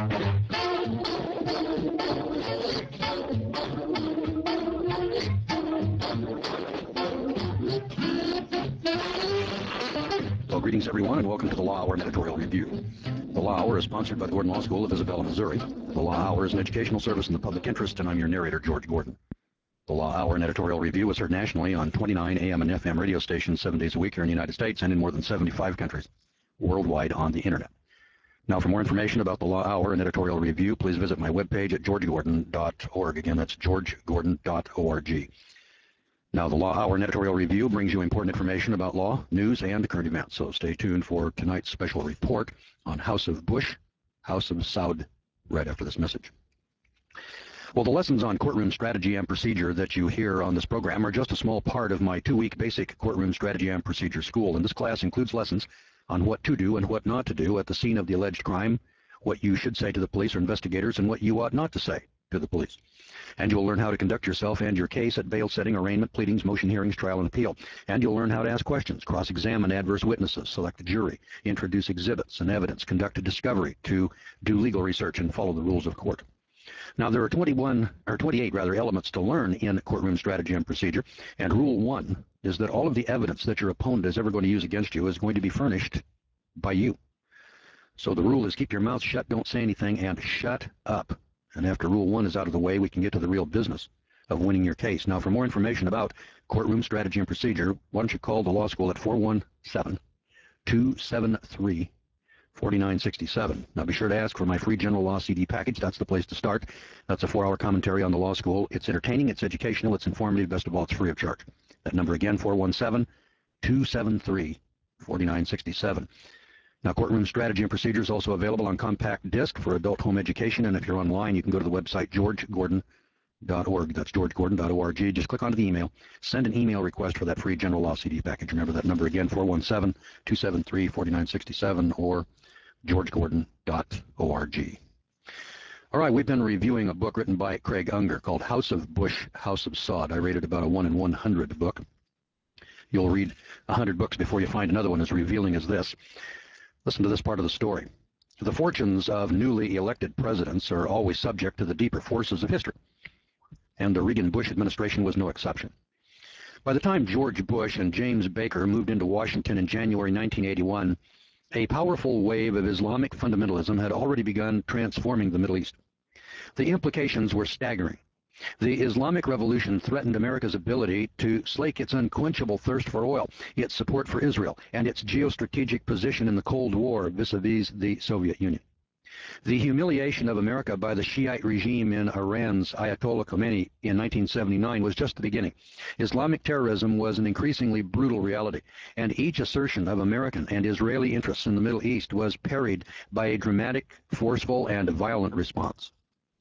Well, greetings everyone, and welcome to the Law Hour Editorial Review. The Law Hour is sponsored by the Gordon Law School of Isabella, Missouri. The Law Hour is an educational service in the public interest, and I'm your narrator, George Gordon. The Law Hour and Editorial Review is heard nationally on 29 AM and FM radio stations 7 days a week here in the United States and in more than 75 countries worldwide on the Internet. Now, for more information about the Law Hour and Editorial Review, please visit my webpage at georgegordon.org. Again, that's georgegordon.org. Now, the Law Hour and Editorial Review brings you important information about law, news, and current events. So stay tuned for tonight's special report on House of Bush, House of Saud, right after this message. Well, the lessons on courtroom strategy and procedure that you hear on this program are just a small part of my 2-week basic courtroom strategy and procedure school. And this class includes lessons on what to do and what not to do at the scene of the alleged crime, what you should say to the police or investigators, and what you ought not to say to the police. And you'll learn how to conduct yourself and your case at bail setting, arraignment, pleadings, motion hearings, trial, and appeal. And you'll learn how to ask questions, cross-examine adverse witnesses, select a jury, introduce exhibits and evidence, conduct a discovery, to do legal research, and follow the rules of court. Now, there are 28 elements to learn in courtroom strategy and procedure, and Rule 1 is that all of the evidence that your opponent is ever going to use against you is going to be furnished by you. So the rule is keep your mouth shut, don't say anything, and shut up. And after Rule 1 is out of the way, we can get to the real business of winning your case. Now, for more information about courtroom strategy and procedure, why don't you call the law school at 417-273-4967. Now, be sure to ask for my free general law CD package. That's the place to start. That's a 4-hour commentary on the law school. It's entertaining, it's educational, it's informative. Best of all, it's free of charge. That number again, 417-273-4967. Now, courtroom strategy and procedure is also available on compact disc for adult home education, and if you're online, you can go to the website georgegordon.org. That's georgegordon.org. Just click onto the email, send an email request for that free general law CD package. Remember that number again, 417-273-4967 or georgegordon.org. All right, we've been reviewing a book written by Craig Unger called House of Bush, House of Saud. I rated about a 1 in 100 book. You'll read 100 books before you find another one as revealing as this. Listen to this part of the story. The fortunes of newly elected presidents are always subject to the deeper forces of history, and the Reagan-Bush administration was no exception. By the time George Bush and James Baker moved into Washington in January 1981, a powerful wave of Islamic fundamentalism had already begun transforming the Middle East. The implications were staggering. The Islamic Revolution threatened America's ability to slake its unquenchable thirst for oil, its support for Israel, and its geostrategic position in the Cold War vis-a-vis the Soviet Union. The humiliation of America by the Shiite regime in Iran's Ayatollah Khomeini in 1979 was just the beginning. Islamic terrorism was an increasingly brutal reality, and each assertion of American and Israeli interests in the Middle East was parried by a dramatic, forceful, and violent response.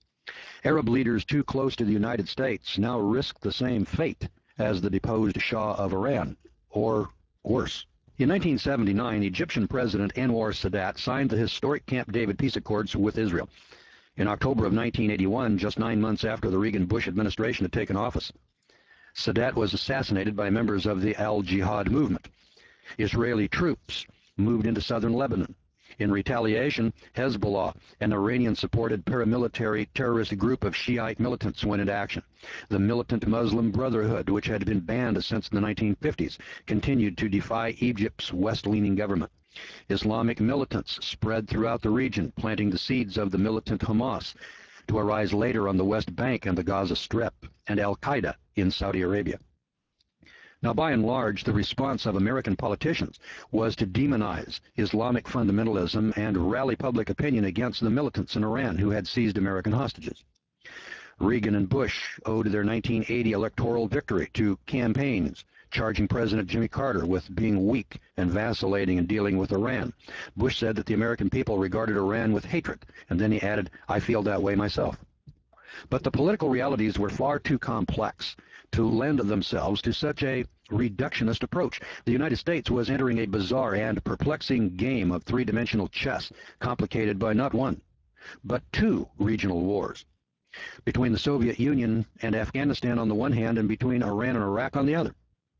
Arab leaders too close to the United States now risk the same fate as the deposed Shah of Iran, or worse. In 1979, Egyptian President Anwar Sadat signed the historic Camp David peace accords with Israel. In October of 1981, just 9 months after the Reagan-Bush administration had taken office, Sadat was assassinated by members of the Al-Jihad movement. Israeli troops moved into southern Lebanon. In retaliation, Hezbollah, an Iranian-supported paramilitary terrorist group of Shiite militants, went into action. The Militant Muslim Brotherhood, which had been banned since the 1950s, continued to defy Egypt's west-leaning government. Islamic militants spread throughout the region, planting the seeds of the militant Hamas, to arise later on the West Bank and the Gaza Strip, and Al-Qaeda in Saudi Arabia. Now, by and large, the response of American politicians was to demonize Islamic fundamentalism and rally public opinion against the militants in Iran who had seized American hostages. Reagan and Bush owed their 1980 electoral victory to campaigns charging President Jimmy Carter with being weak and vacillating in dealing with Iran. Bush said that the American people regarded Iran with hatred, and then he added, "I feel that way myself." But the political realities were far too complex to lend themselves to such a reductionist approach. The United States was entering a bizarre and perplexing game of three-dimensional chess, complicated by not one, but two regional wars, between the Soviet Union and Afghanistan on the one hand, and between Iran and Iraq on the other.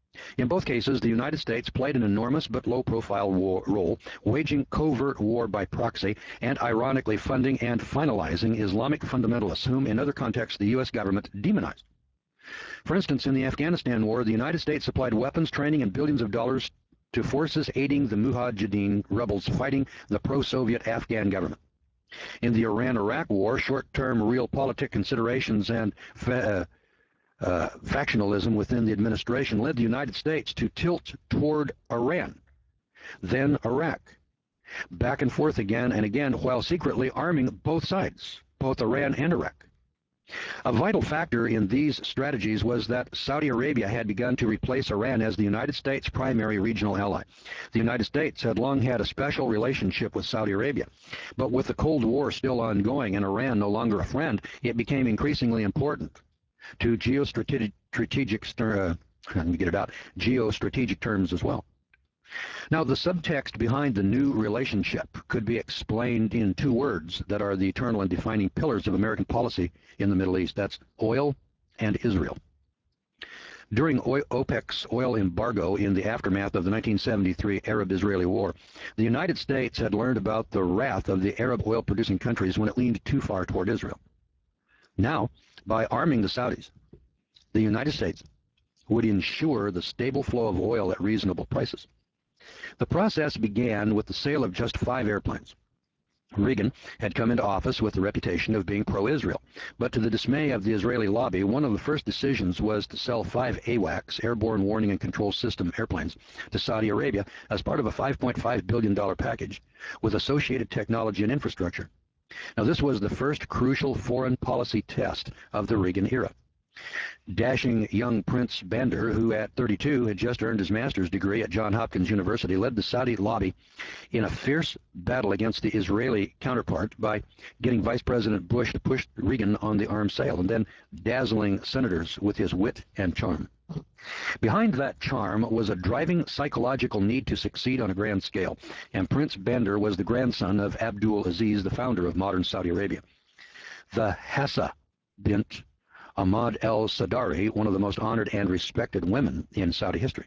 In both cases, the United States played an enormous but low-profile role, waging covert war by proxy and ironically funding and finalizing Islamic fundamentalists, whom in other contexts the U.S. government demonized. For instance, in the Afghanistan war, the United States supplied weapons, training, and billions of dollars to forces aiding the Mujahideen rebels fighting the pro-Soviet Afghan government. In the Iran-Iraq war, short-term realpolitik considerations and factionalism within the administration led the United States to tilt toward Iran, then Iraq, back and forth again and again, while secretly arming both sides, both Iran and Iraq. A vital factor in these strategies was that Saudi Arabia had begun to replace Iran as the United States' primary regional ally. The United States had long had a special relationship with Saudi Arabia, but with the Cold War still ongoing and Iran no longer a friend, it became increasingly important to geostrategic terms as well. Now, the subtext behind the new relationship could be explained in two words that are the eternal and defining pillars of American policy in the Middle East. That's oil and Israel. During OPEC's oil embargo in the aftermath of the 1973 Arab-Israeli War, the United States had learned about the wrath of the Arab oil-producing countries when it leaned too far toward Israel. Now, by arming the Saudis, the United States would ensure the stable flow of oil at reasonable prices. The process began with the sale of just 5 airplanes. Reagan had come into office with the reputation of being pro-Israel, but to the dismay of the Israeli lobby, one of the first decisions was to sell 5 AWACS, Airborne Warning and Control System airplanes, to Saudi Arabia as part of a $5.5 billion package with associated technology and infrastructure. Now, this was the first crucial foreign policy test of the Reagan era. Dashing young Prince Bandar, who at 32 had just earned his master's degree at Johns Hopkins University, led the Saudi lobby in a fierce battle against the Israeli counterpart by getting Vice President Bush to push Reagan on the arms sale and then dazzling senators with his wit and charm. Behind that charm was a driving psychological need to succeed on a grand scale, and Prince Bandar was the grandson of Abdul Aziz, the founder of modern Saudi Arabia. The Hassa bint Ahmad al-Sadari, one of the most honored and respected women in Saudi history.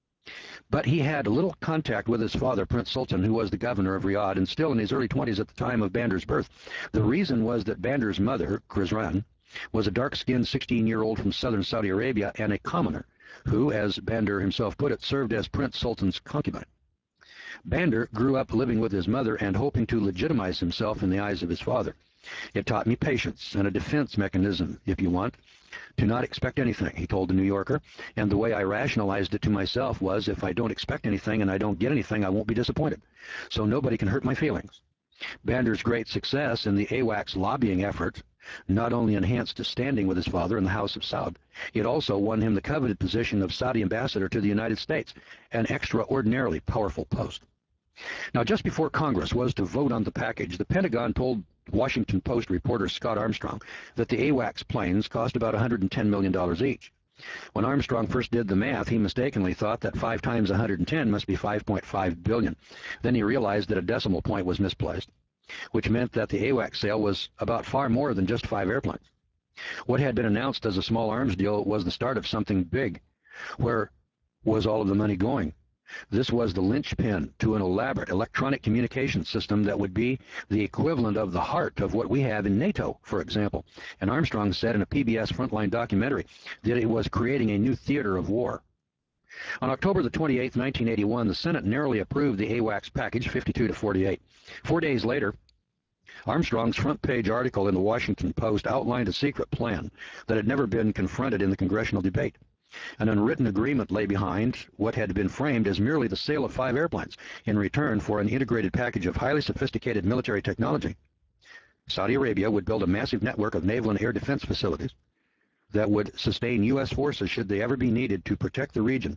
But he had little contact with his father, Prince Sultan, who was the governor of Riyadh and still in his early 20s at the time of Bandar's birth. The reason was that Bandar's mother, Khizran, was a dark-skinned 16-year-old from southern Saudi Arabia and a commoner who, as Bandar himself put it, served as Prince Sultan's concubine. Bandar grew up living with his mother and hoping to legitimize himself in the eyes of his father. It taught me patience and a defense mechanism, if you want, to not expect anything, he told the New Yorker, and the way I rationalized it to myself was if I don't expect anything and I don't get anything, I won't be disappointed, so nobody can hurt my feelings. Bandar's great success in the AWACS lobbying effort not only enhanced his standing with his father in the House of Saud, it also won him the coveted position of Saudi ambassador to the United States, an extraordinarily powerful post. Now, just before Congress was to vote on the package, the Pentagon told Washington Post reporter Scott Armstrong that the AWACS planes cost about $110 million each. When Armstrong first did the math, he mistakenly thought that 5 times 110 must be $5.5 billion. Then he realized that a decimal point was misplaced, which meant that the AWACS sale was about far more than just 5 airplanes. What had been announced as a small arms deal was the start of something big. Where was all of the money going? This was the linchpin to an elaborate electronic communication system that would be the equivalent of the heart of what we have in NATO, for example. And Armstrong said in a PBS Frontline documentary that it was creating a new theater of war. On October the 28th, 1981, the Senate narrowly approved the AWACS package, 52-48. 4 days later, Armstrong's front-page article in the Washington Post outlined a secret plan that had never been confronted in the congressional debate. An unwritten agreement lay behind what had been framed as merely the sale of 5 airplanes in return for an integrated package of highly sophisticated military technology. Saudi Arabia would build a massive network of naval and air defense facilities that would sustain U.S. forces should they ever be needed to protect the region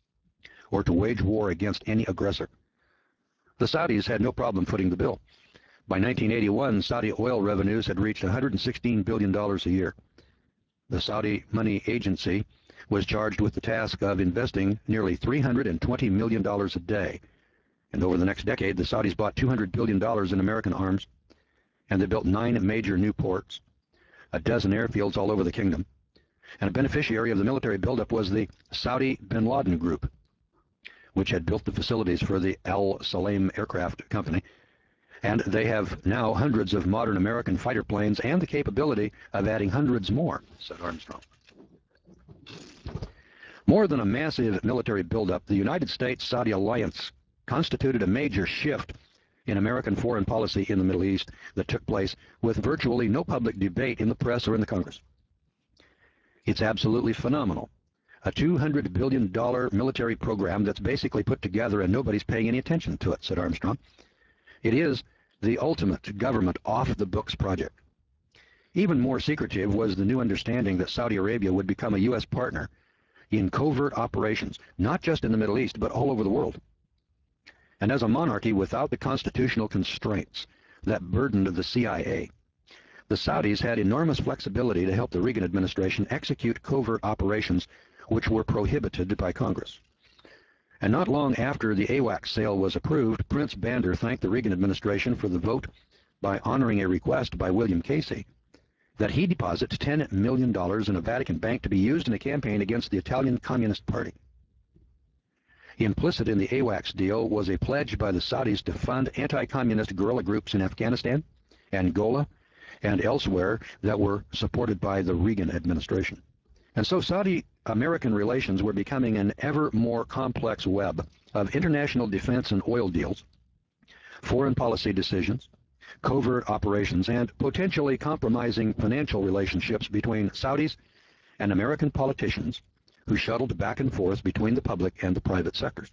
or to wage war against any aggressor. The Saudis had no problem footing the bill. By 1981, Saudi oil revenues had reached $116 billion a year. The Saudi Money Agency was charged with the task of investing nearly $320 million a day. And over the next decade, the Saudis bought $200 billion in American arms, and they built 9 major new ports, a dozen airfields all over the kingdom, And a beneficiary of the military buildup was the Saudi bin Laden Group, which had built the facilities for the Al Salam Aircraft Company. And they have now hundreds of modern American fighter planes and the capability of adding hundreds more, said Armstrong. More than a massive military buildup, the United States-Saudi alliance constituted a major shift in American foreign policy in the Middle East that took place with virtually no public debate in the press or in the Congress. It's absolutely phenomenal. A $200 billion military program that's basically put together and nobody's paying any attention to it, said Armstrong. It is the ultimate government off-the-books project. Even more secretive was the new understanding that Saudi Arabia would become a U.S. partner in covert operations, not just in the Middle East, but all over the world. And as a monarchy without the constitutional constraints that burdened the CIA, the Saudis had enormous flexibility to help the Reagan administration execute covert operations which were prohibited by Congress. And not long after the AWACS sale was approved, Prince Bandar thanked the Reagan administration for the vote by honoring a request by William Casey that he deposit $10 million in a Vatican bank to be used in a campaign against the Italian Communist Party. Implicit in the AWACS deal was a pledge by the Saudis to fund anti-communist guerrilla groups in Afghanistan, Angola, and elsewhere that were supported by the Reagan administration. And so Saudi-American relations were becoming an ever more complex web of international defense and oil deals, foreign policy decisions, covert operations, and potentially compromising financial relationships between Saudis and American politicians who shuttled back and forth between the public and the private sectors.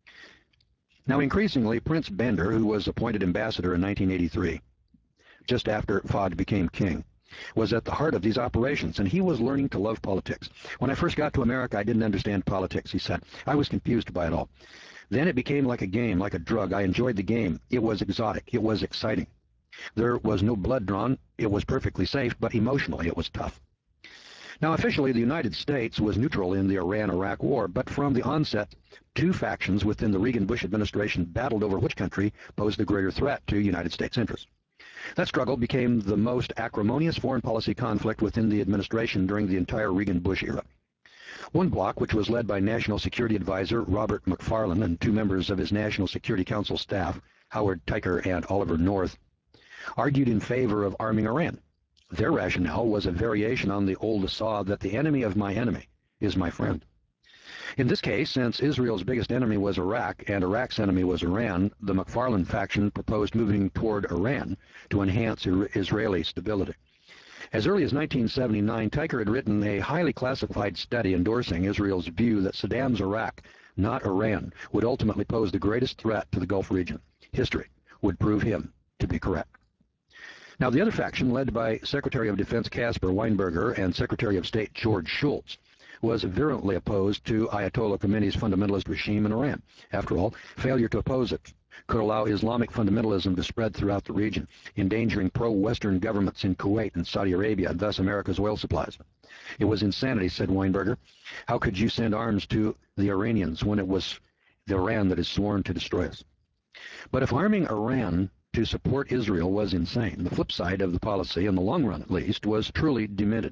Now, increasingly, Prince Bandar, who was appointed ambassador in 1983, just after Fahd became king, was at the heart of these operations, and he was learning to love politics. When I first got to America, I didn't understand politics, he said. I was confused by it all. Then it became like a game, like a drug. I enjoyed the game. It was exotic. It was exciting. There was no blood drawn. It was perfectly safe, but emotionally it was tough. Now, officially, the United States was neutral in the Iran-Iraq war, but from the onset, two factions within the Reagan-Bush administration battled over which country posed the greater threat to United States interests. That struggle became the most acrimonious foreign policy conflict within the administration during the entire Reagan-Bush era. One bloc, which was led by National Security Advisor Robert McFarlane and two members of his National Security Council staff, Howard Tyker and Oliver North, argued in favor of arming Iran. Their rationale was a variation on the old saw that the enemy of my enemy is my friend. In this case, since Israel's biggest enemy was Iraq and Iraq's enemy was Iran, the McFarlane faction proposed moving toward Iran to enhance Israeli stability. As early as 1979, Tyker had written a highly classified study endorsing Israel's view that Saddam's Iraq, not Iran, would ultimately pose the greatest threat to the Gulf region. History would prove him to be correct. Now, the other faction, led by Secretary of Defense Caspar Weinberger and Secretary of State George Shultz, was virulently opposed to Ayatollah Khomeini's fundamentalist regime in Iran. After all, failure to oppose it could allow Islamic fundamentalism to spread throughout the region, endangering pro-Western governments in Kuwait and Saudi Arabia, and thus America's oil supplies. It was insanity, said Weinberger. How could you send arms to the Iranians when it was the Iran that is sworn to destroy us? But if arming Iran to support Israel was insane, the flip side of the policy, in the long run at least, was truly demented.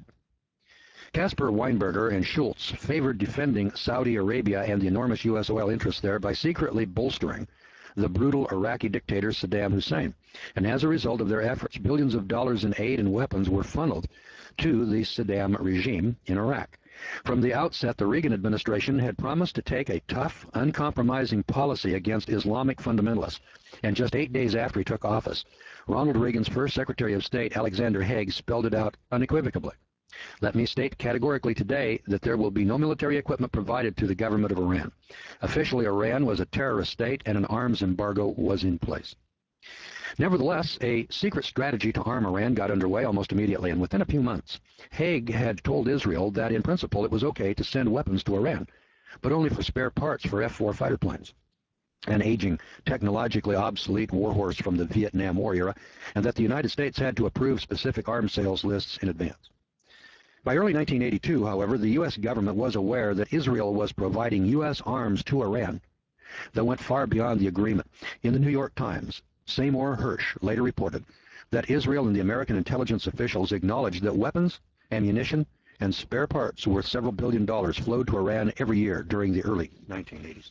Caspar Weinberger and Shultz favored defending Saudi Arabia and the enormous U.S. oil interests there by secretly bolstering the brutal Iraqi dictator Saddam Hussein. And as a result of their efforts, billions of dollars in aid and weapons were funneled to the Saddam regime in Iraq. From the outset, the Reagan administration had promised to take a tough, uncompromising policy against Islamic fundamentalists. And just 8 days after he took office, Ronald Reagan's first Secretary of State, Alexander Haig, spelled it out unequivocally. Let me state categorically today that there will be no military equipment provided to the government of Iran. Officially, Iran was a terrorist state and an arms embargo was in place. Nevertheless, a secret strategy to arm Iran got underway almost immediately, and within a few months, Haig had told Israel that in principle it was okay to send weapons to Iran, but only for spare parts for F-4 fighter planes, an aging, technologically obsolete warhorse from the Vietnam War era, and that the United States had to approve specific arms sales lists in advance. By early 1982, however, the U.S. government was aware that Israel was providing U.S. arms to Iran that went far beyond the agreement. In the New York Times, Seymour Hersh later reported that Israel and the American intelligence officials acknowledged that weapons, ammunition, and spare parts worth several $billions flowed to Iran every year during the early 1980s.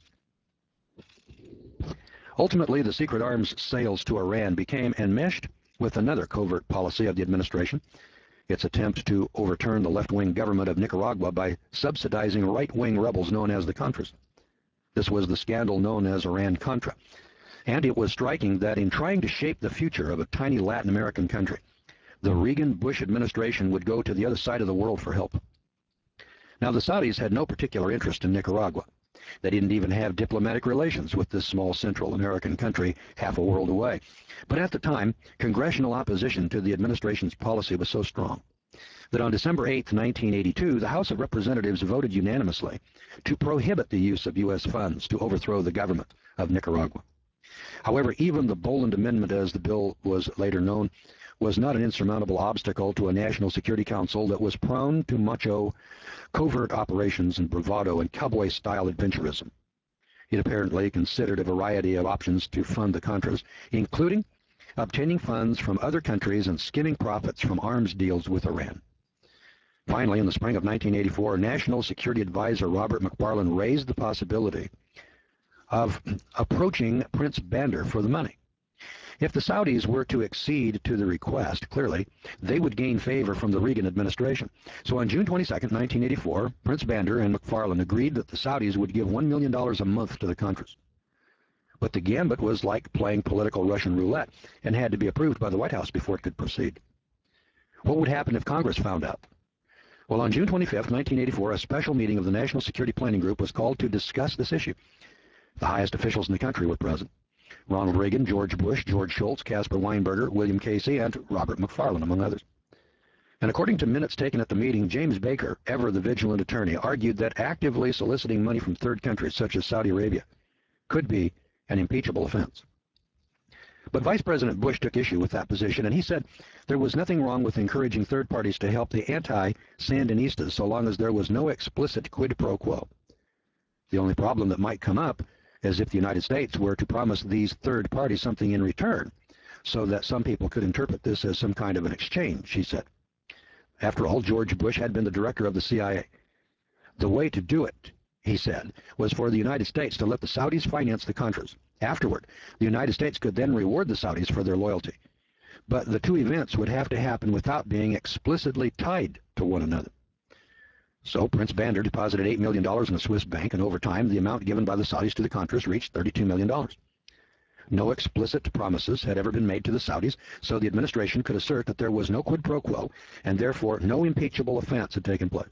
Ultimately, the secret arms sales to Iran became enmeshed with another covert policy of the administration, its attempt to overturn the left-wing government of Nicaragua by subsidizing right-wing rebels known as the Contras. This was the scandal known as Iran-Contra, and it was striking that in trying to shape the future of a tiny Latin American country, the Reagan-Bush administration would go to the other side of the world for help. Now, the Saudis had no particular interest in Nicaragua. They didn't even have diplomatic relations with this small Central American country half a world away. But at the time, congressional opposition to the administration's policy was so strong that on December 8, 1982, the House of Representatives voted unanimously to prohibit the use of U.S. funds to overthrow the government of Nicaragua. However, even the Boland Amendment, as the bill was later known, was not an insurmountable obstacle to a National Security Council that was prone to macho covert operations and bravado and cowboy-style adventurism. It apparently considered a variety of options to fund the Contras, including obtaining funds from other countries and skimming profits from arms deals with Iran. Finally, in the spring of 1984, National Security Advisor Robert McFarlane raised the possibility of approaching Prince Bandar for the money. If the Saudis were to accede to the request, clearly, they would gain favor from the Reagan administration. So on June 22, 1984, Prince Bandar and McFarlane agreed that the Saudis would give $1 million a month to the Contras. But the gambit was like playing political Russian roulette and had to be approved by the White House before it could proceed. What would happen if Congress found out? Well, on June 25, 1984, a special meeting of the National Security Planning Group was called to discuss this issue. The highest officials in the country were present: Ronald Reagan, George Bush, George Shultz, Caspar Weinberger, William Casey, and Robert McFarlane, among others. And according to minutes taken at the meeting, James Baker, ever the vigilant attorney, argued that actively soliciting money from third countries such as Saudi Arabia could be an impeachable offense. But Vice President Bush took issue with that position, and he said there was nothing wrong with encouraging third parties to help the anti-Sandinistas so long as there was no explicit quid pro quo. The only problem that might come up is if the United States were to promise these third parties something in return, so that some people could interpret this as some kind of an exchange, he said. After all, George Bush had been the director of the CIA. The way to do it, he said, was for the United States to let the Saudis finance the Contras. Afterward, the United States could then reward the Saudis for their loyalty. But the two events would have to happen without being explicitly tied to one another. So Prince Bandar deposited $8 million in a Swiss bank, and over time, the amount given by the Saudis to the Contras reached $32 million. No explicit promises had ever been made to the Saudis, so the administration could assert that there was no quid pro quo, and therefore no impeachable offense had taken place.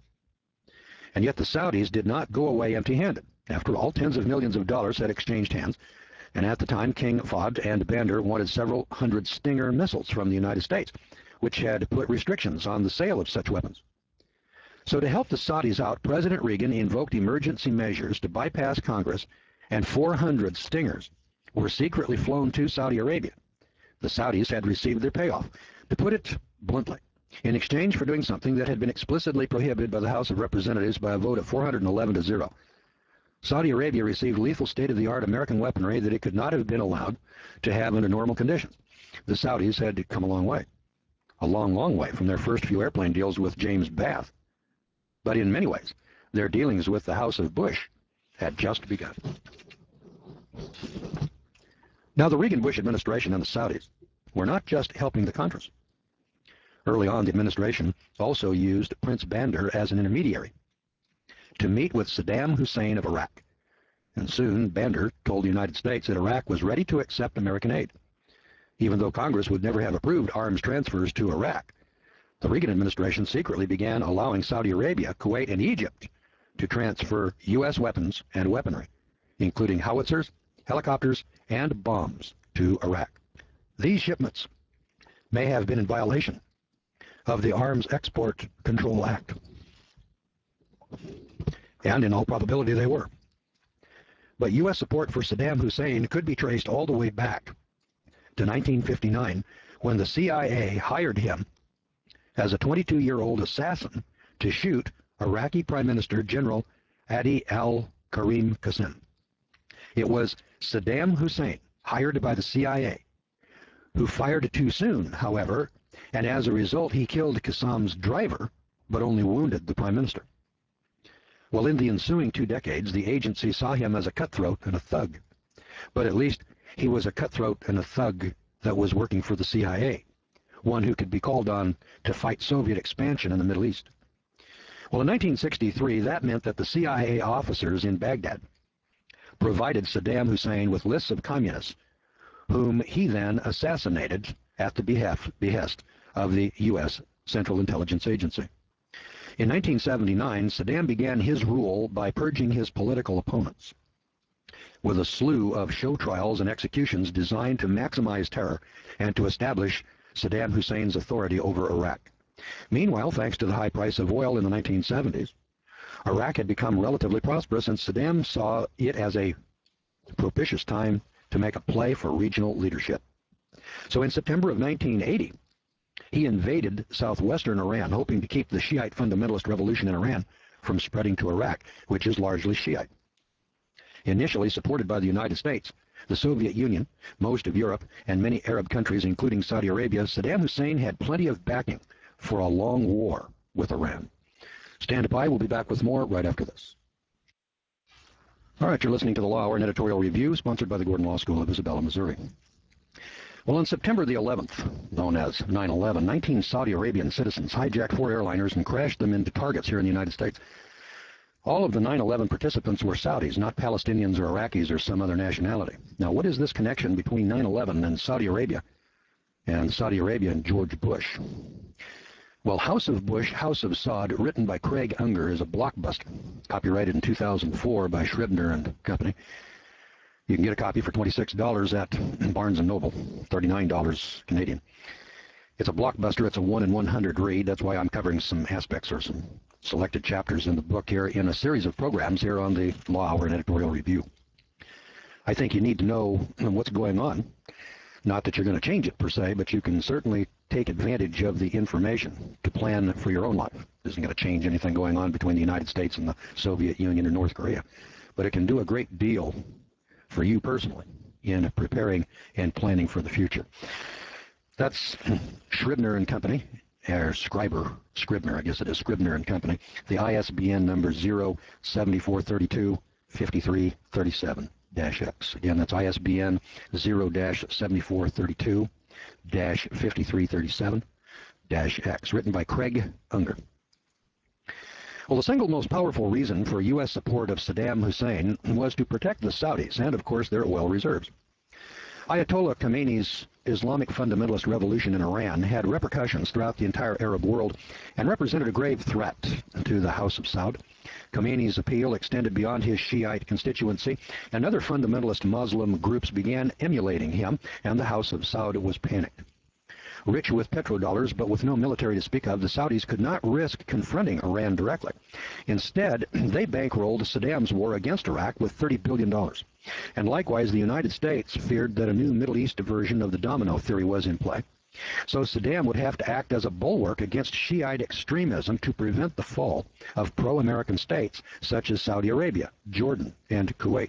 And yet the Saudis did not go away empty-handed. After all, tens of millions of dollars had exchanged hands, and at the time, King Fahd and Bandar wanted several hundred Stinger missiles from the United States, which had put restrictions on the sale of such weapons. So to help the Saudis out, President Reagan invoked emergency measures to bypass Congress, and 400 Stingers were secretly flown to Saudi Arabia. The Saudis had received their payoff, to put it bluntly, in exchange for doing something that had been explicitly prohibited by the House of Representatives by a vote of 411 to 0. Saudi Arabia received lethal state-of-the-art American weaponry that it could not have been allowed to have under normal conditions. The Saudis had come a long way from their first few airplane deals with James Bath. But in many ways, their dealings with the House of Bush had just begun. Now, the Reagan-Bush administration and the Saudis were not just helping the Contras. Early on, the administration also used Prince Bandar as an intermediary to meet with Saddam Hussein of Iraq. And soon, Bandar told the United States that Iraq was ready to accept American aid. Even though Congress would never have approved arms transfers to Iraq, the Reagan administration secretly began allowing Saudi Arabia, Kuwait, and Egypt to transfer U.S. weapons and weaponry, including howitzers, helicopters, and bombs, to Iraq. These shipments may have been in violation of the Arms Export Control Act, and in all probability they were. But U.S. support for Saddam Hussein could be traced all the way back to 1959, when the CIA hired him as a 22-year-old assassin to shoot Iraqi Prime Minister General Adi al-Karim Qasem. It was Saddam Hussein, hired by the CIA, who fired too soon, however, and as a result he killed Qasem's driver, but only wounded the prime minister. Well, in the ensuing 2 decades, the agency saw him as a cutthroat and a thug. But at least he was a cutthroat and a thug that was working for the CIA, one who could be called on to fight Soviet expansion in the Middle East. Well, in 1963, that meant that the CIA officers in Baghdad provided Saddam Hussein with lists of communists whom he then assassinated at the behest of the U.S. Central Intelligence Agency. In 1979, Saddam began his rule by purging his political opponents with a slew of show trials and executions designed to maximize terror and to establish Saddam Hussein's authority over Iraq. Meanwhile, thanks to the high price of oil in the 1970s, Iraq had become relatively prosperous, and Saddam saw it as a propitious time to make a play for regional leadership. So in September of 1980, he invaded southwestern Iran, hoping to keep the Shiite fundamentalist revolution in Iran from spreading to Iraq, which is largely Shiite. Initially supported by the United States, the Soviet Union, most of Europe, and many Arab countries, including Saudi Arabia, Saddam Hussein had plenty of backing for a long war with Iran. Stand by. We'll be back with more right after this. All right, you're listening to the Law Hour, an editorial review sponsored by the Gordon Law School of Isabella, Missouri. Well, on September the 11th, known as 9/11, 19 Saudi Arabian citizens hijacked 4 airliners and crashed them into targets here in the United States. All of the 9/11 participants were Saudis, not Palestinians or Iraqis or some other nationality. Now, what is this connection between 9/11 and Saudi Arabia and George Bush? Well, House of Bush, House of Saud, written by Craig Unger, is a blockbuster, copyrighted in 2004 by Scribner and Company. You can get a copy for $26 at Barnes & Noble, $39 Canadian. It's a blockbuster. It's a 1 in 100 read. That's why I'm covering some aspects or some selected chapters in the book here in a series of programs here on the Law Hour and Editorial Review. I think you need to know what's going on. Not that you're going to change it per se, but you can certainly take advantage of the information to plan for your own life. It isn't going to change anything going on between the United States and the Soviet Union or North Korea, but it can do a great deal for you personally in preparing and planning for the future. That's Scribner and Company, or Scribner, I guess it is, Scribner and Company. The ISBN number 07432-5337-X. Again, that's ISBN 0-7432-5337-X, written by Craig Unger. Well, the single most powerful reason for U.S. support of Saddam Hussein was to protect the Saudis and, of course, their oil reserves. Ayatollah Khomeini's Islamic fundamentalist revolution in Iran had repercussions throughout the entire Arab world and represented a grave threat to the House of Saud. Khomeini's appeal extended beyond his Shiite constituency, and other fundamentalist Muslim groups began emulating him, and the House of Saud was panicked. Rich with petrodollars, but with no military to speak of, the Saudis could not risk confronting Iran directly. Instead, they bankrolled Saddam's war against Iraq with $30 billion. And likewise, the United States feared that a new Middle East version of the domino theory was in play. So Saddam would have to act as a bulwark against Shiite extremism to prevent the fall of pro-American states such as Saudi Arabia, Jordan, and Kuwait.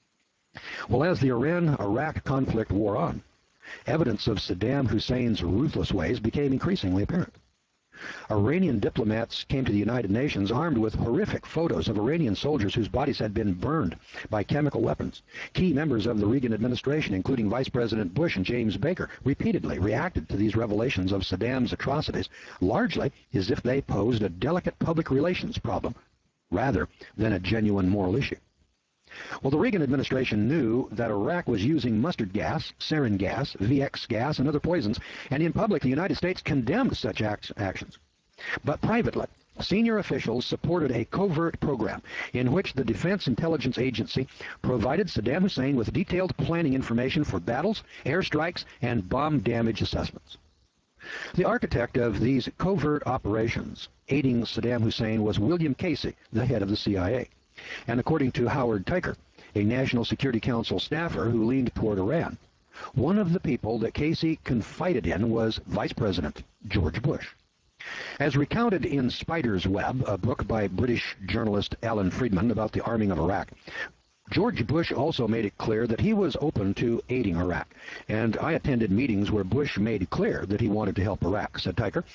Well, as the Iran-Iraq conflict wore on, evidence of Saddam Hussein's ruthless ways became increasingly apparent. Iranian diplomats came to the United Nations armed with horrific photos of Iranian soldiers whose bodies had been burned by chemical weapons. Key members of the Reagan administration, including Vice President Bush and James Baker, repeatedly reacted to these revelations of Saddam's atrocities, largely as if they posed a delicate public relations problem rather than a genuine moral issue. Well, the Reagan administration knew that Iraq was using mustard gas, sarin gas, VX gas, and other poisons, and in public the United States condemned such actions. But privately, senior officials supported a covert program in which the Defense Intelligence Agency provided Saddam Hussein with detailed planning information for battles, airstrikes, and bomb damage assessments. The architect of these covert operations aiding Saddam Hussein was William Casey, the head of the CIA. And according to Howard Tyker, a National Security Council staffer who leaned toward Iran, one of the people that Casey confided in was Vice President George Bush. As recounted in Spider's Web, a book by British journalist Alan Friedman about the arming of Iraq, George Bush also made it clear that he was open to aiding Iraq. And I attended meetings where Bush made clear that he wanted to help Iraq, said Tyker.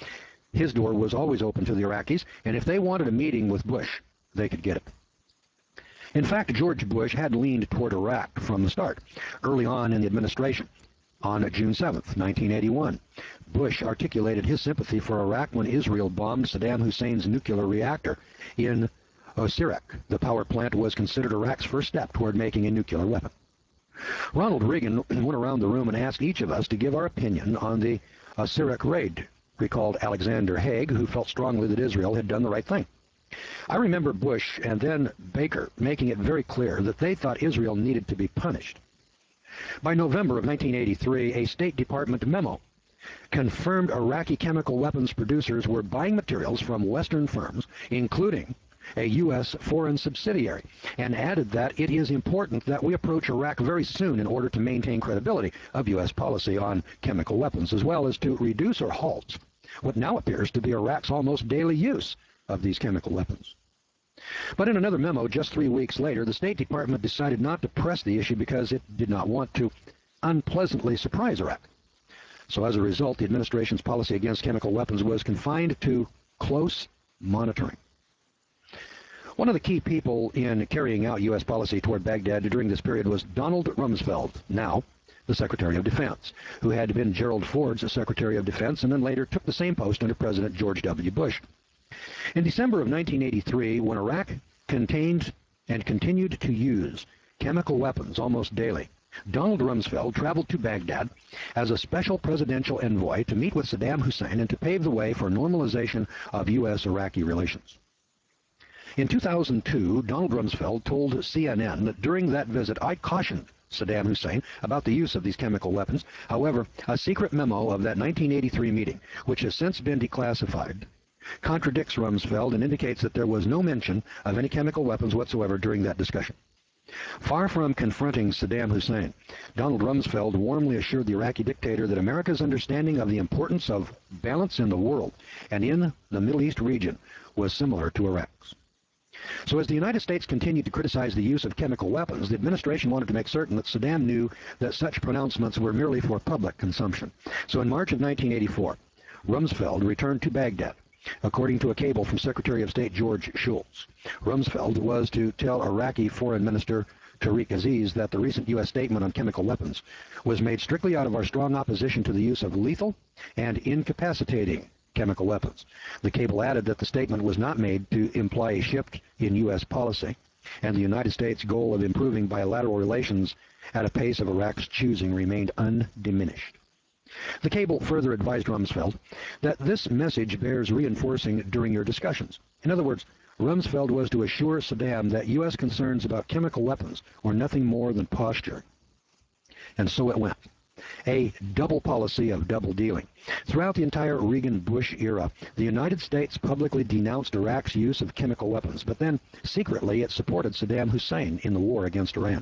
his door was always open to the Iraqis, and if they wanted a meeting with Bush, they could get it. In fact, George Bush had leaned toward Iraq from the start, early on in the administration. On June 7, 1981, Bush articulated his sympathy for Iraq when Israel bombed Saddam Hussein's nuclear reactor in Osirak. The power plant was considered Iraq's first step toward making a nuclear weapon. Ronald Reagan went around the room and asked each of us to give our opinion on the Osirak raid, recalled Alexander Haig, who felt strongly that Israel had done the right thing. I remember Bush and then Baker making it very clear that they thought Israel needed to be punished. By November of 1983, a State Department memo confirmed Iraqi chemical weapons producers were buying materials from Western firms, including a U.S. foreign subsidiary, and added that it is important that we approach Iraq very soon in order to maintain credibility of U.S. policy on chemical weapons, as well as to reduce or halt what now appears to be Iraq's almost daily use of these chemical weapons. But in another memo just 3 weeks later, the State Department decided not to press the issue because it did not want to unpleasantly surprise Iraq. So as a result, the administration's policy against chemical weapons was confined to close monitoring. One of the key people in carrying out U.S. policy toward Baghdad during this period was Donald Rumsfeld, now the Secretary of Defense, who had been Gerald Ford's Secretary of Defense and then later took the same post under President George W. Bush. In December of 1983, when Iraq contained and continued to use chemical weapons almost daily, Donald Rumsfeld traveled to Baghdad as a special presidential envoy to meet with Saddam Hussein and to pave the way for normalization of U.S.-Iraqi relations. In 2002, Donald Rumsfeld told CNN that during that visit, I cautioned Saddam Hussein about the use of these chemical weapons. However, a secret memo of that 1983 meeting, which has since been declassified, contradicts Rumsfeld and indicates that there was no mention of any chemical weapons whatsoever during that discussion. Far from confronting Saddam Hussein, Donald Rumsfeld warmly assured the Iraqi dictator that America's understanding of the importance of balance in the world and in the Middle East region was similar to Iraq's. So as the United States continued to criticize the use of chemical weapons, the administration wanted to make certain that Saddam knew that such pronouncements were merely for public consumption. So in March of 1984, Rumsfeld returned to Baghdad. According to a cable from Secretary of State George Shultz, Rumsfeld was to tell Iraqi Foreign Minister Tariq Aziz that the recent U.S. statement on chemical weapons was made strictly out of our strong opposition to the use of lethal and incapacitating chemical weapons. The cable added that the statement was not made to imply a shift in U.S. policy, and the United States' goal of improving bilateral relations at a pace of Iraq's choosing remained undiminished. The cable further advised Rumsfeld that this message bears reinforcing during your discussions. In other words, Rumsfeld was to assure Saddam that U.S. concerns about chemical weapons were nothing more than posturing. And so it went. A double policy of double dealing. Throughout the entire Reagan-Bush era, the United States publicly denounced Iraq's use of chemical weapons, but then secretly it supported Saddam Hussein in the war against Iran.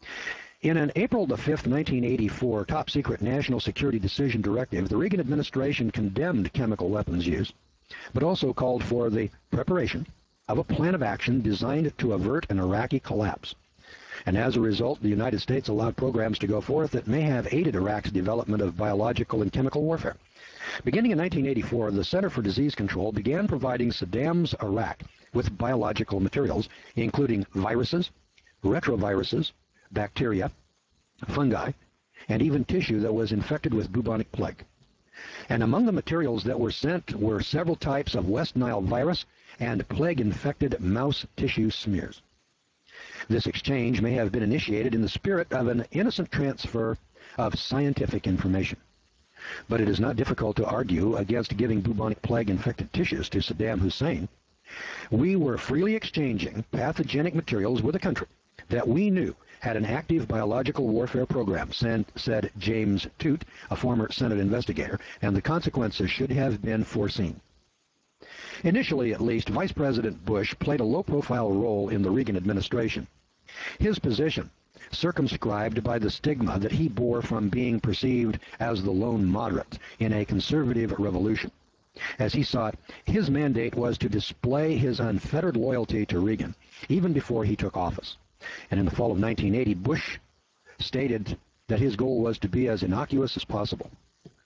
In an April 5, 1984 top-secret national security decision directive, the Reagan administration condemned chemical weapons use, but also called for the preparation of a plan of action designed to avert an Iraqi collapse. And as a result, the United States allowed programs to go forth that may have aided Iraq's development of biological and chemical warfare. Beginning in 1984, the Center for Disease Control began providing Saddam's Iraq with biological materials, including viruses, retroviruses, bacteria, fungi, and even tissue that was infected with bubonic plague. And among the materials that were sent were several types of West Nile virus and plague-infected mouse tissue smears. This exchange may have been initiated in the spirit of an innocent transfer of scientific information. But it is not difficult to argue against giving bubonic plague-infected tissues to Saddam Hussein. We were freely exchanging pathogenic materials with a country that we knew had an active biological warfare program, said James Toot, a former Senate investigator, and the consequences should have been foreseen. Initially, at least, Vice President Bush played a low-profile role in the Reagan administration. His position, circumscribed by the stigma that he bore from being perceived as the lone moderate in a conservative revolution. As he saw it, his mandate was to display his unfettered loyalty to Reagan, even before he took office. And in the fall of 1980, Bush stated that his goal was to be as innocuous as possible.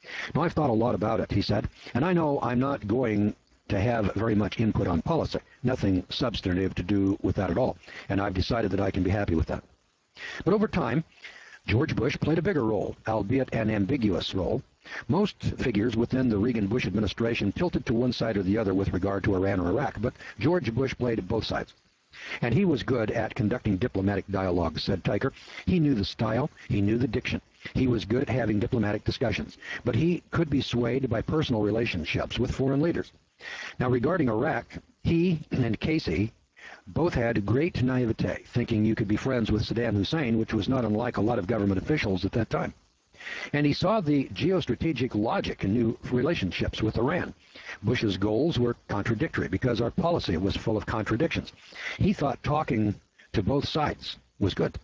Now, I've thought a lot about it, he said, and I know I'm not going to have very much input on policy, nothing substantive to do with that at all, and I've decided that I can be happy with that. But over time, George Bush played a bigger role, albeit an ambiguous role. Most figures within the Reagan-Bush administration tilted to one side or the other with regard to Iran or Iraq, but George Bush played both sides. And he was good at conducting diplomatic dialogue, said Tyker. He knew the style, he knew the diction. He was good at having diplomatic discussions, but he could be swayed by personal relationships with foreign leaders. Now, regarding Iraq, he and Casey both had great naivete, thinking you could be friends with Saddam Hussein, which was not unlike a lot of government officials at that time. And he saw the geostrategic logic in new relationships with Iran. Bush's goals were contradictory because our policy was full of contradictions. He thought talking to both sides was good.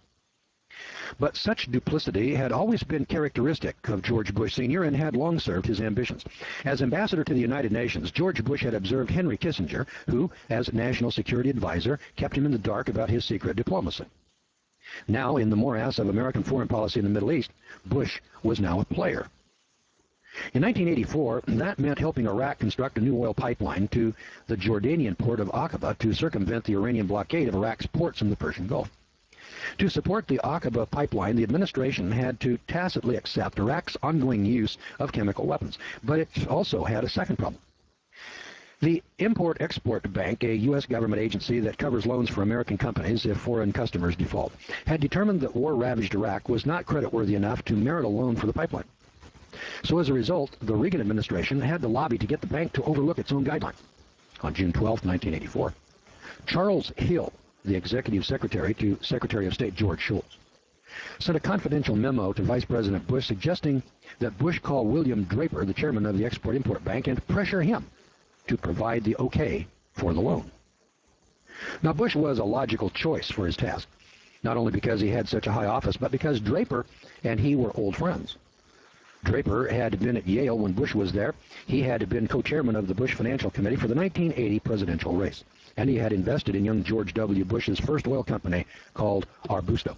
But such duplicity had always been characteristic of George Bush Sr. and had long served his ambitions. As ambassador to the United Nations, George Bush had observed Henry Kissinger, who, as national security advisor, kept him in the dark about his secret diplomacy. Now, in the morass of American foreign policy in the Middle East, Bush was now a player. In 1984, that meant helping Iraq construct a new oil pipeline to the Jordanian port of Aqaba to circumvent the Iranian blockade of Iraq's ports in the Persian Gulf. To support the Aqaba pipeline, the administration had to tacitly accept Iraq's ongoing use of chemical weapons, but it also had a second problem. The Import-Export Bank, a U.S. government agency that covers loans for American companies if foreign customers default, had determined that war-ravaged Iraq was not creditworthy enough to merit a loan for the pipeline. So as a result, the Reagan administration had to lobby to get the bank to overlook its own guidelines. On June 12, 1984, Charles Hill, the executive secretary to Secretary of State George Shultz, sent a confidential memo to Vice President Bush suggesting that Bush call William Draper, the chairman of the Export-Import Bank, and pressure him to provide the okay for the loan. Now, Bush was a logical choice for his task, not only because he had such a high office, but because Draper and he were old friends. Draper had been at Yale when Bush was there. He had been co-chairman of the Bush Financial Committee for the 1980 presidential race, and he had invested in young George W. Bush's first oil company called Arbusto.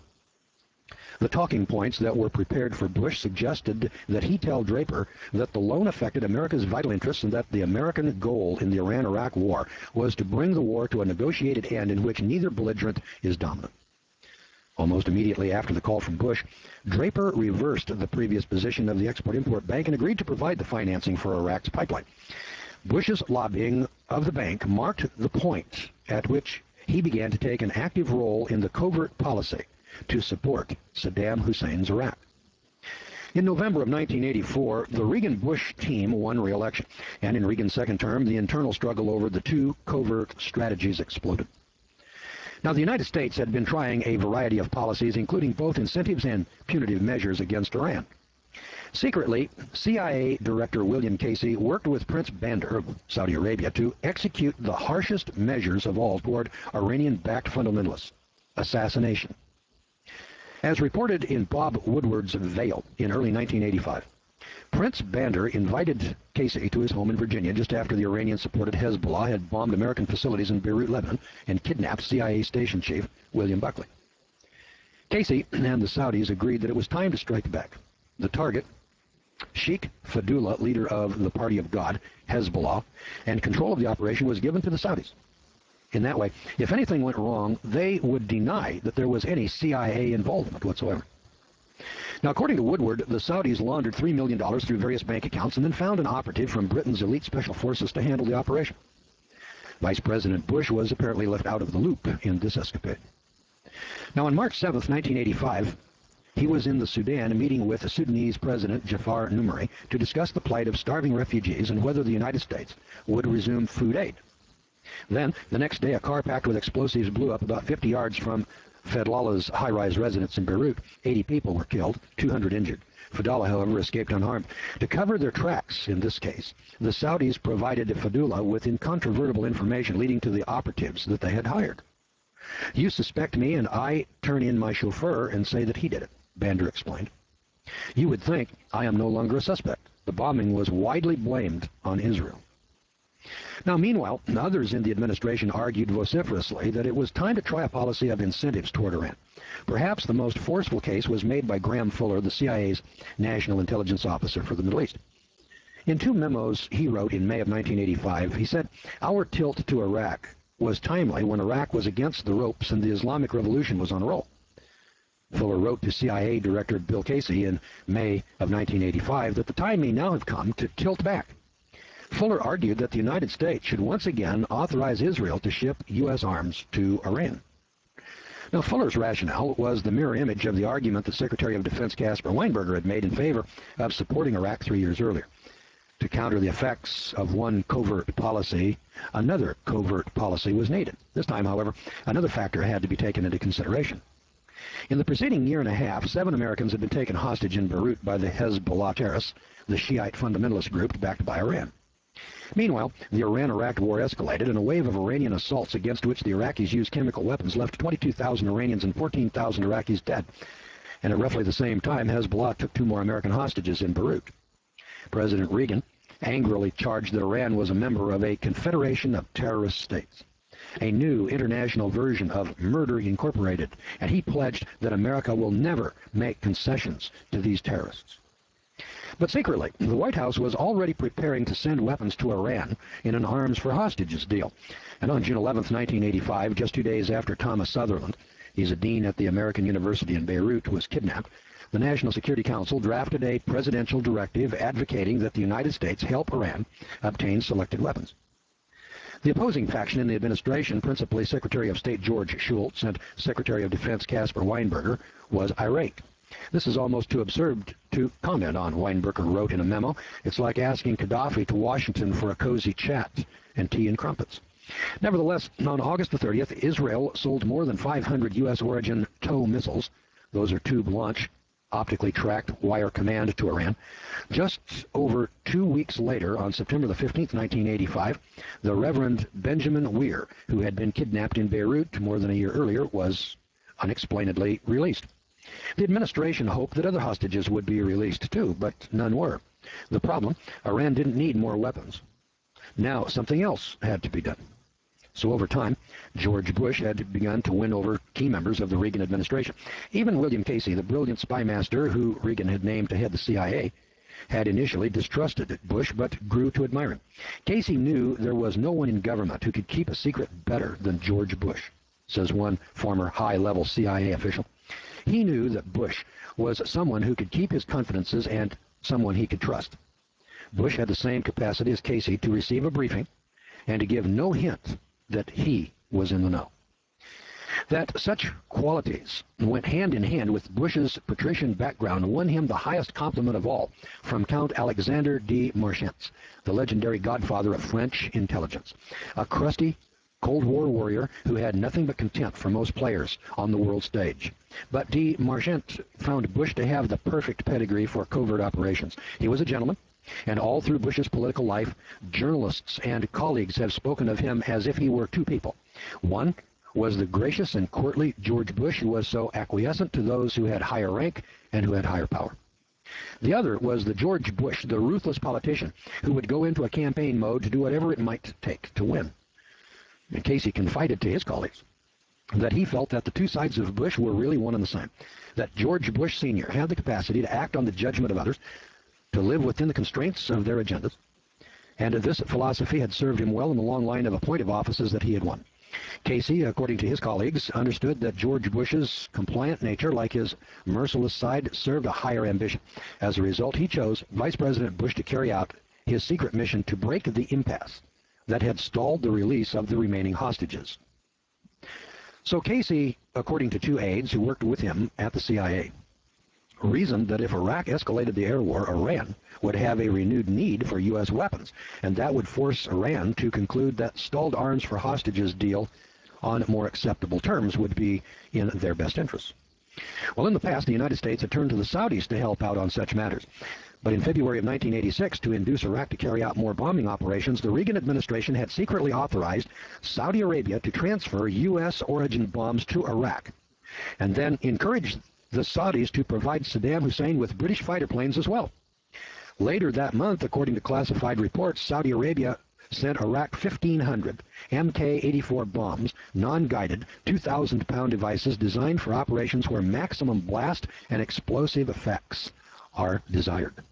The talking points that were prepared for Bush suggested that he tell Draper that the loan affected America's vital interests and that the American goal in the Iran-Iraq war was to bring the war to a negotiated end in which neither belligerent is dominant. Almost immediately after the call from Bush, Draper reversed the previous position of the Export-Import Bank and agreed to provide the financing for Iraq's pipeline. Bush's lobbying of the bank marked the point at which he began to take an active role in the covert policy to support Saddam Hussein's Iraq. In November of 1984, the Reagan-Bush team won re-election, and in Reagan's second term, the internal struggle over the two covert strategies exploded. Now, the United States had been trying a variety of policies, including both incentives and punitive measures against Iran. Secretly, CIA Director William Casey worked with Prince Bandar of Saudi Arabia to execute the harshest measures of all toward Iranian-backed fundamentalists: assassination. As reported in Bob Woodward's Veil in early 1985, Prince Bandar invited Casey to his home in Virginia just after the Iranian-supported Hezbollah had bombed American facilities in Beirut, Lebanon, and kidnapped CIA station chief William Buckley. Casey and the Saudis agreed that it was time to strike back. The target, Sheikh Fadullah, leader of the Party of God, Hezbollah, and control of the operation was given to the Saudis. In that way, if anything went wrong, they would deny that there was any CIA involvement whatsoever. Now, according to Woodward, the Saudis laundered $3 million through various bank accounts and then found an operative from Britain's elite special forces to handle the operation. Vice President Bush was apparently left out of the loop in this escapade. Now, on March 7, 1985, he was in the Sudan meeting with Sudanese President Jafar Numeri to discuss the plight of starving refugees and whether the United States would resume food aid. Then, the next day, a car packed with explosives blew up about 50 yards from Fadlallah's high-rise residence in Beirut. 80 people were killed, 200 injured. Fadullah, however, escaped unharmed. To cover their tracks in this case, the Saudis provided Fadullah with incontrovertible information leading to the operatives that they had hired. "You suspect me, and I turn in my chauffeur and say that he did it," Bandar explained. "You would think I am no longer a suspect. The bombing was widely blamed on Israel." Now, meanwhile, others in the administration argued vociferously that it was time to try a policy of incentives toward Iran. Perhaps the most forceful case was made by Graham Fuller, the CIA's National Intelligence Officer for the Middle East. In two memos he wrote in May of 1985, he said, "Our tilt to Iraq was timely when Iraq was against the ropes and the Islamic Revolution was on a roll." Fuller wrote to CIA Director Bill Casey in May of 1985 that the time may now have come to tilt back. Fuller argued that the United States should once again authorize Israel to ship U.S. arms to Iran. Now, Fuller's rationale was the mirror image of the argument that Secretary of Defense Caspar Weinberger had made in favor of supporting Iraq 3 years earlier. To counter the effects of one covert policy, another covert policy was needed. This time, however, another factor had to be taken into consideration. In the preceding year and a half, 7 Americans had been taken hostage in Beirut by the Hezbollah terrorists, the Shiite fundamentalist group backed by Iran. Meanwhile, the Iran-Iraq war escalated, and a wave of Iranian assaults against which the Iraqis used chemical weapons left 22,000 Iranians and 14,000 Iraqis dead. And at roughly the same time, Hezbollah took 2 more American hostages in Beirut. President Reagan angrily charged that Iran was a member of a confederation of terrorist states, a new international version of Murder Incorporated, and he pledged that America will never make concessions to these terrorists. But secretly, the White House was already preparing to send weapons to Iran in an arms for hostages deal. And on June 11, 1985, just 2 days after Thomas Sutherland, he's a dean at the American University in Beirut, was kidnapped, the National Security Council drafted a presidential directive advocating that the United States help Iran obtain selected weapons. The opposing faction in the administration, principally Secretary of State George Shultz and Secretary of Defense Caspar Weinberger, was irate. This is almost too absurd to comment on, Weinberger wrote in a memo. It's like asking Gaddafi to Washington for a cozy chat and tea and crumpets. Nevertheless, on August the 30th, Israel sold more than 500 U.S. origin TOW missiles. Those are tube-launch, optically tracked wire command to Iran. Just over 2 weeks later, on September the 15th, 1985, the Reverend Benjamin Weir, who had been kidnapped in Beirut more than a year earlier, was unexplainedly released. The administration hoped that other hostages would be released too, but none were. The problem, Iran didn't need more weapons. Now something else had to be done. So over time, George Bush had begun to win over key members of the Reagan administration. Even William Casey, the brilliant spy master who Reagan had named to head the CIA, had initially distrusted Bush but grew to admire him. Casey knew there was no one in government who could keep a secret better than George Bush, says one former high-level CIA official. He knew that Bush was someone who could keep his confidences and someone he could trust. Bush had the same capacity as Casey to receive a briefing and to give no hint that he was in the know. That such qualities went hand in hand with Bush's patrician background won him the highest compliment of all from Count Alexander de Marchens, the legendary godfather of French intelligence, a crusty Cold War warrior who had nothing but contempt for most players on the world stage. But de Marchens found Bush to have the perfect pedigree for covert operations. He was a gentleman, and all through Bush's political life, journalists and colleagues have spoken of him as if he were 2 people. One was the gracious and courtly George Bush, who was so acquiescent to those who had higher rank and who had higher power. The other was the George Bush, the ruthless politician, who would go into a campaign mode to do whatever it might take to win. And Casey confided to his colleagues that he felt that the 2 sides of Bush were really one and the same, that George Bush Sr. had the capacity to act on the judgment of others, to live within the constraints of their agendas, and this philosophy had served him well in the long line of appointed offices that he had won. Casey, according to his colleagues, understood that George Bush's compliant nature, like his merciless side, served a higher ambition. As a result, he chose Vice President Bush to carry out his secret mission to break the impasse that had stalled the release of the remaining hostages. So Casey, according to 2 aides who worked with him at the CIA, reasoned that if Iraq escalated the air war, Iran would have a renewed need for U.S. weapons, and that would force Iran to conclude that stalled arms for hostages deal on more acceptable terms would be in their best interests. Well, in the past, the United States had turned to the Saudis to help out on such matters. But in February of 1986, to induce Iraq to carry out more bombing operations, the Reagan administration had secretly authorized Saudi Arabia to transfer U.S. origin bombs to Iraq, and then encouraged the Saudis to provide Saddam Hussein with British fighter planes as well. Later that month, according to classified reports, Saudi Arabia sent Iraq 1,500 Mk-84 bombs, non-guided, 2,000-pound devices designed for operations where maximum blast and explosive effects are desired.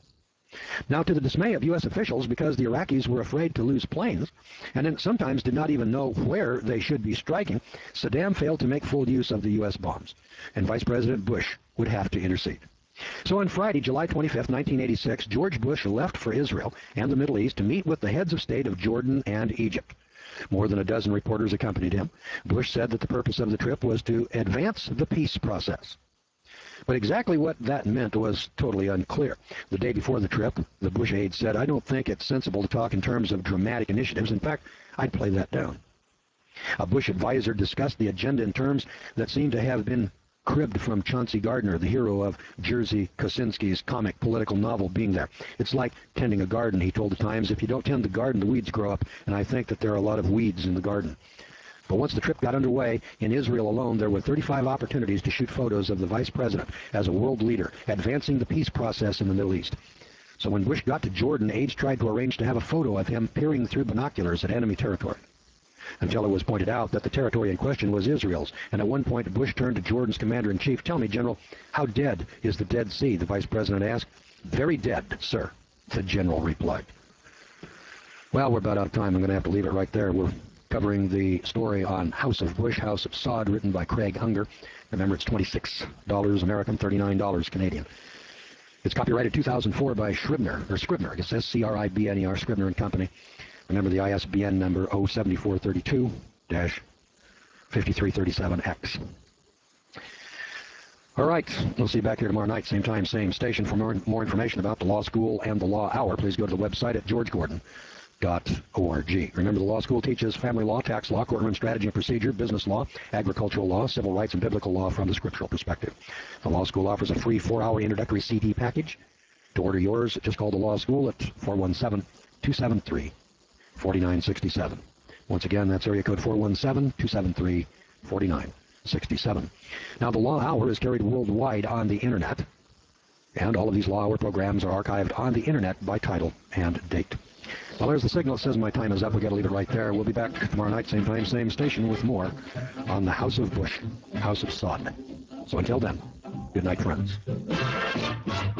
Now, to the dismay of U.S. officials, because the Iraqis were afraid to lose planes, and then sometimes did not even know where they should be striking, Saddam failed to make full use of the U.S. bombs, and Vice President Bush would have to intercede. So on Friday, July 25, 1986, George Bush left for Israel and the Middle East to meet with the heads of state of Jordan and Egypt. More than a dozen reporters accompanied him. Bush said that the purpose of the trip was to advance the peace process. But exactly what that meant was totally unclear. The day before the trip, the Bush aide said, "I don't think it's sensible to talk in terms of dramatic initiatives. In fact, I'd play that down." A Bush advisor discussed the agenda in terms that seemed to have been cribbed from Chauncey Gardner, the hero of Jerzy Kosinski's comic political novel Being There. "It's like tending a garden," he told the Times. "If you don't tend the garden, the weeds grow up, and I think that there are a lot of weeds in the garden." But once the trip got underway, in Israel alone, there were 35 opportunities to shoot photos of the vice president as a world leader, advancing the peace process in the Middle East. So when Bush got to Jordan, aides tried to arrange to have a photo of him peering through binoculars at enemy territory, until it was pointed out that the territory in question was Israel's. And at one point, Bush turned to Jordan's commander-in-chief. "Tell me, General, how dead is the Dead Sea?" the vice president asked. "Very dead, sir," the general replied. Well, we're about out of time. I'm going to have to leave it right there. We're covering the story on House of Bush, House of Saud, written by Craig Unger. Remember, it's $26 American, $39 Canadian. It's copyrighted 2004 by Scribner, I guess Scribner, Scribner and Company. Remember the ISBN number 07432-5337X. All right, we'll see you back here tomorrow night, same time, same station. For more information about the law school and the law hour, please go to the website at georgegordon.org. Remember, the law school teaches family law, tax law, courtroom strategy and procedure, business law, agricultural law, civil rights, and biblical law from the scriptural perspective. The law school offers a free 4-hour introductory CD package. To order yours, just call the law school at 417-273-4967. Once again, that's area code 417-273-4967. Now, the law hour is carried worldwide on the internet, and all of these law hour programs are archived on the internet by title and date. Well, there's the signal that says my time is up. We've got to leave it right there. We'll be back tomorrow night, same time, same station, with more on the House of Bush, House of Saud. So until then, good night, friends.